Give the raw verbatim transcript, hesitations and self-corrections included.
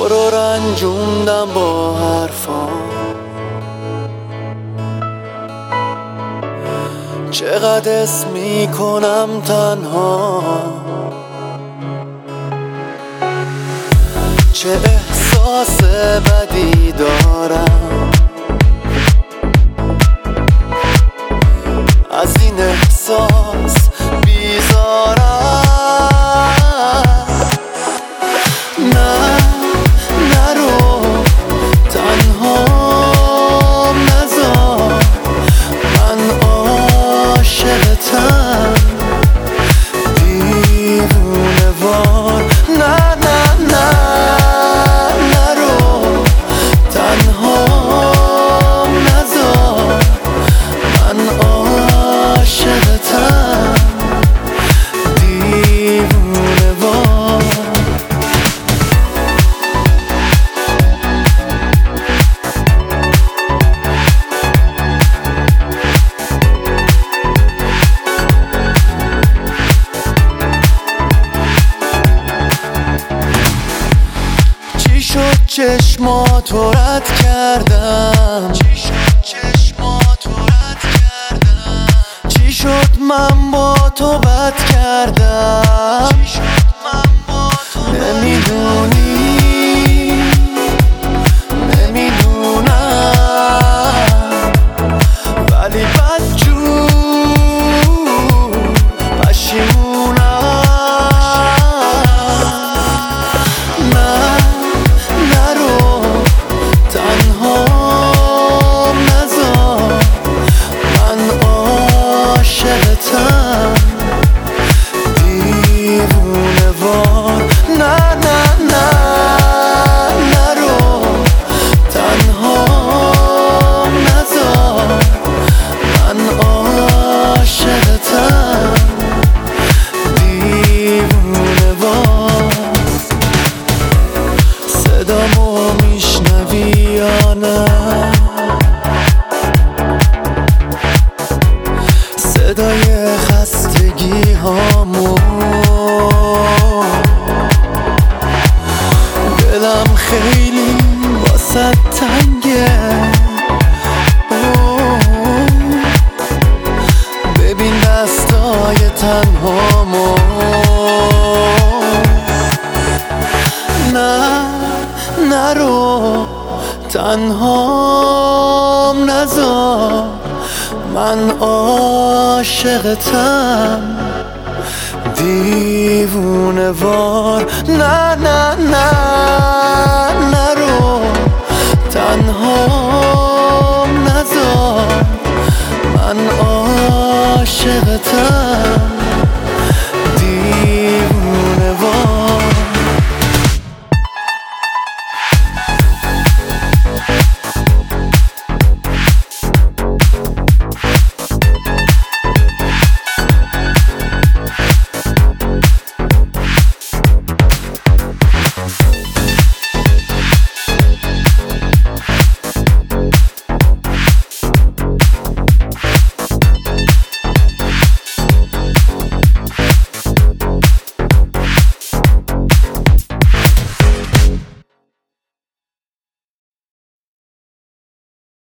تو رو رنجوندم با حرفام، چقدر اسم میکنم تنها، چه احساس بدی دارم از این احساس بیزارم. نه نرو تنهام نذار، من عاشقتم دیوونه وار. نه نه نه نرو تنهام نذار، من عاشقتم دیوونه وار. چی شد چشماتو رد کردم، چی شد چشماتو رد کردم، چی شد من با تو بد کردم، چی شد من با تو نمیدونی نمیدونم، ولی بدجور پشیمونم. نه نرو تنهام نذار، من عاشقتم دیوونه وار. نه نه نه نرو تنهام نذار، من عاشقتم دیوونه وار. صدامو میشنوی یا نه؟ صدای خستگی هامو، دلم خیلی واسه تنگه. ببین دستای تنهامو. نه نرو تنهام نذار، من عاشقتم دیوونه وار. نه نه نه